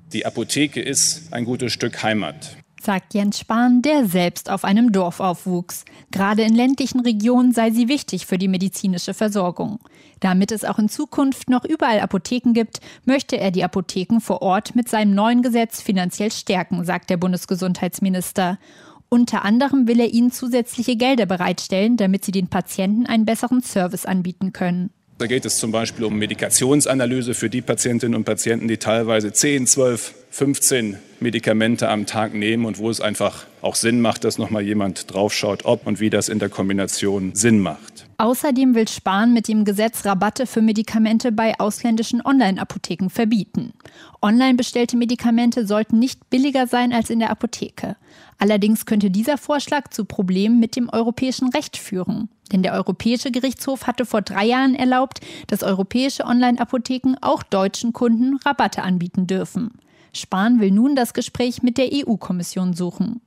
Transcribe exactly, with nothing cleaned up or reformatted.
Die Apotheke ist ein gutes Stück Heimat, sagt Jens Spahn, der selbst auf einem Dorf aufwuchs. Gerade in ländlichen Regionen sei sie wichtig für die medizinische Versorgung. Damit es auch in Zukunft noch überall Apotheken gibt, möchte er die Apotheken vor Ort mit seinem neuen Gesetz finanziell stärken, sagt der Bundesgesundheitsminister. Unter anderem will er ihnen zusätzliche Gelder bereitstellen, damit sie den Patienten einen besseren Service anbieten können. Da geht es zum Beispiel um Medikationsanalyse für die Patientinnen und Patienten, die teilweise zehn, zwölf, fünfzehn Medikamente am Tag nehmen und wo es einfach auch Sinn macht, dass nochmal jemand draufschaut, ob und wie das in der Kombination Sinn macht. Außerdem will Spahn mit dem Gesetz Rabatte für Medikamente bei ausländischen Online-Apotheken verbieten. Online bestellte Medikamente sollten nicht billiger sein als in der Apotheke. Allerdings könnte dieser Vorschlag zu Problemen mit dem europäischen Recht führen. Denn der Europäische Gerichtshof hatte vor drei Jahren erlaubt, dass europäische Online-Apotheken auch deutschen Kunden Rabatte anbieten dürfen. Spahn will nun das Gespräch mit der E U-Kommission suchen.